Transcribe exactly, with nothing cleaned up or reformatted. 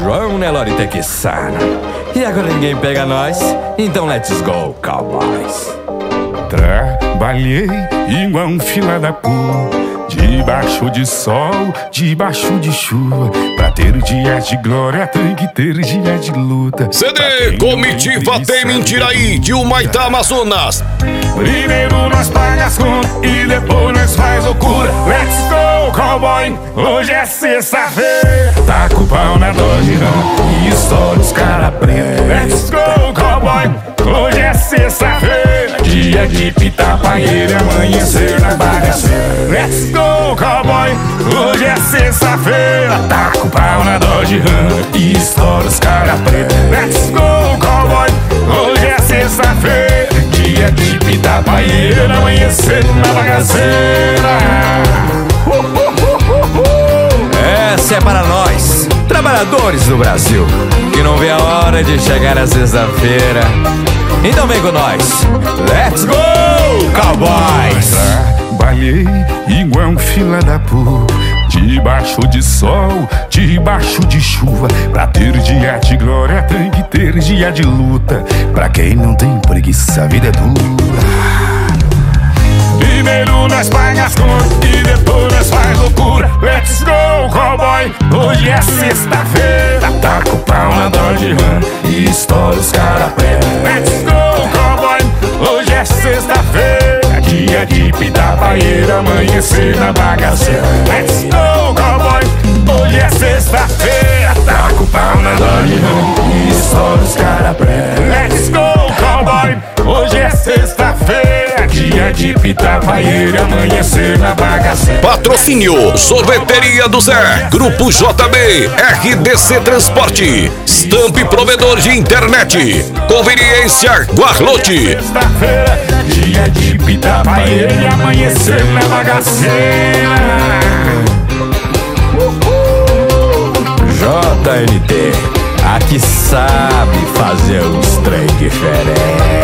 João Nelore Tequissana. E agora ninguém pega nós, então let's go, cowboys. Trabalhei igual um fila da puta, debaixo de sol, debaixo de chuva. Pra ter dias de glória tem que ter dias de luta. C D Comitiva Tem Mentira Aí, de Humaitá, Amazonas. Primeiro nós paga as contas e depois nós faz loucura. Let's go, cowboy, hoje é sexta-feira. Tá com o pau na Dodge Ram e estoura os cara preto. Let's go, cowboy, hoje é sexta-feira. Dia de pitar panheiro e amanhecer na bagaceira. Let's go, cowboy, hoje é sexta-feira. Tá com o pau na Dodge Ram e estoura os cara preto. Let's go, cowboy, hoje é sexta-feira. Dia de pitar panheiro e amanhecer na bagaceira. uh, uh, uh, uh, uh. Essa é para nós, trabalhadores do Brasil, que não vê a hora de chegar a sexta-feira. Então vem com nós, let's go, cowboys! Trabalhei igual um fila da puta, debaixo de sol, debaixo de chuva. Pra ter dia de glória tem que ter dia de luta. Pra quem não tem preguiça, a vida é dura. Primeiro nós paga as contas e depois nós faz loucura. Let's go, cowboy, hoje é sexta-feira. Tá com o pau na Dodge Ram e estoura os cara preto. Let's go, cowboy, hoje é sexta-feira. Dia de pitar paeira, amanhecer na bagaceira. Let's go, cowboy, hoje é sexta-feira. Tá com o pau na Dodge Ram e estoura os cara preto. Let's go, cowboy, hoje é sexta-feira. Dia de pitar paeira, amanhecer na bagaceira. Patrocínio Sorveteria do Zé, Grupo J B, R D C Transporte, Stamp Provedor de Internet, Conveniência Guarlote. Sexta-feira, dia de pitar paeira e amanhecer na bagaceira. J N T, aqui sabe fazer uns trem diferentes.